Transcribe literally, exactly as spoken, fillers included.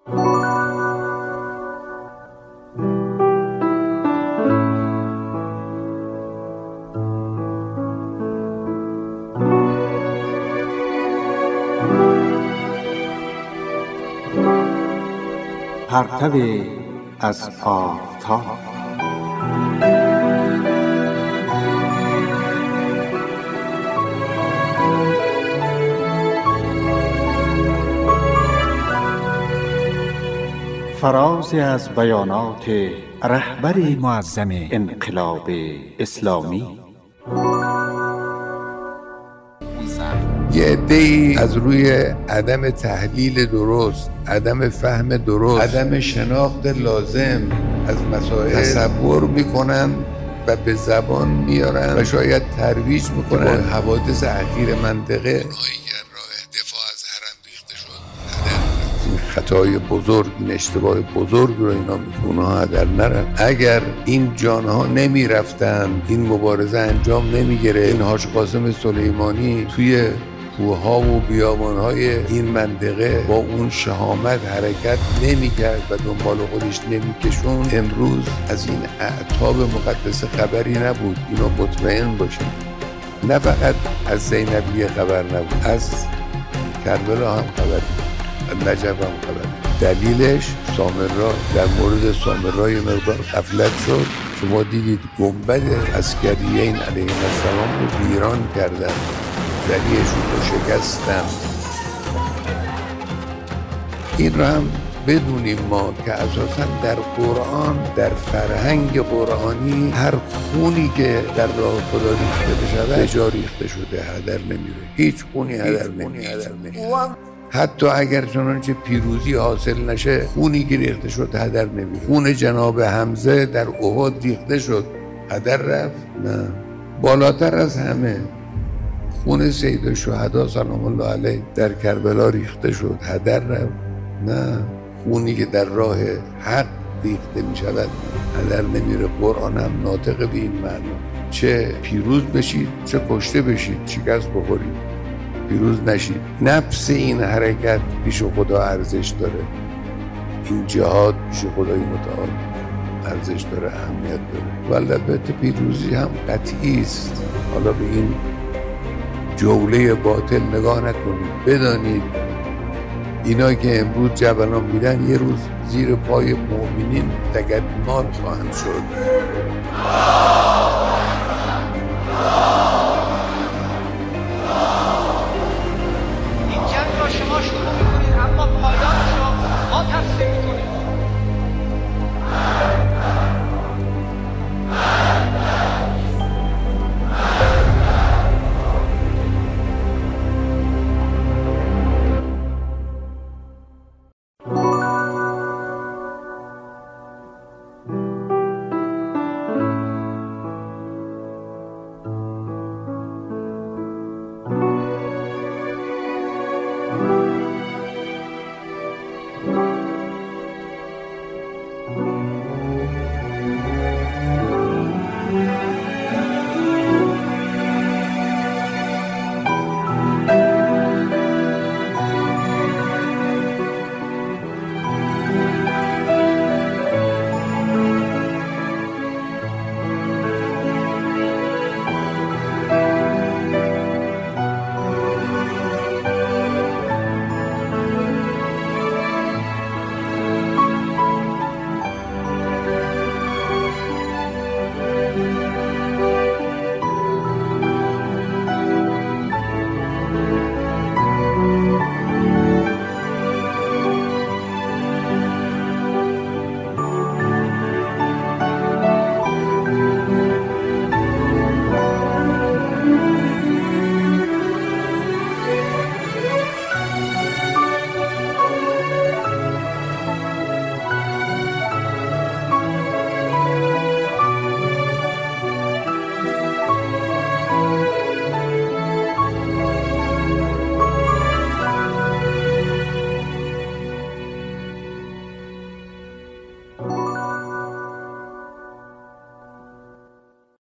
پرتو از آفتاب. فرازی از بیانات رهبر معظم انقلاب اسلامی. یه عده‌ای از روی عدم تحلیل درست، عدم فهم درست، عدم شناخت لازم از مسائل تصور میکنن و به زبان میارن و شاید ترویج میکنن با حوادث اخیر منطقه. اونهایی که راه دفاع از حرم ریخته شد این خطای بزرگ، این اشتباه بزرگ رو اینا میکنن، اونها هدر نرن. اگر این جانها نمیرفتن، این مبارزه انجام نمیگیره، این حاج قاسم سلیمانی توی کوه‌ها و بیابان‌های این منطقه با اون شهامت حرکت نمی‌کرد و دنبال خودش نمی‌کشوند، امروز از این اعتاب مقدس خبری نبود. اینا مطمئن باشید. نه فقط از زینبیه خبر نبود، از کربلا هم خبری، از نجف هم خبری. دلیلش سامرا، در مورد سامرا یه مقدار غفلت شد. شما دیدید گنبد عسکریین علیه السلام رو ویران کردن، دلیلشون رو شکستن. این رو هم بدونیم ما که اساساً در قرآن، در فرهنگ قرآنی، هر خونی که در راه خدا ریخته بشود به جا ریخته شده، هدر نمیره. هیچ خونی هدر نمیره. حتی اگر چنانچه پیروزی حاصل نشه، خونی که ریخته شد هدر نمیره. خون جناب حمزه در احد ریخته شد، هدر رفت؟ نه. بالاتر از همه خون سید الشهدا سلام الله علیه در کربلا ریخته شد، هدر رفت؟ نه. خونی که در راه حق ریخته می شود هدر نمیره. قرآن هم ناطق به این معنی، چه پیروز بشید چه کشته بشید، شکست بخورید، پیروز نشید. نفس این حرکت پیش خدا ارزش داره. این جهاد پیش خدای متعال ارزش داره، اهمیت داره. و البته پیروزی هم قطعی است. حالا به این جوله باطل نگاه نکنید. بدانید اینا که امروز جبلان میدن یه روز زیر پای مؤمنین تگدمال خواهند شد. این جنگ را شما شروع میکنید، اما پایانش را ما تصمیم میکنید. you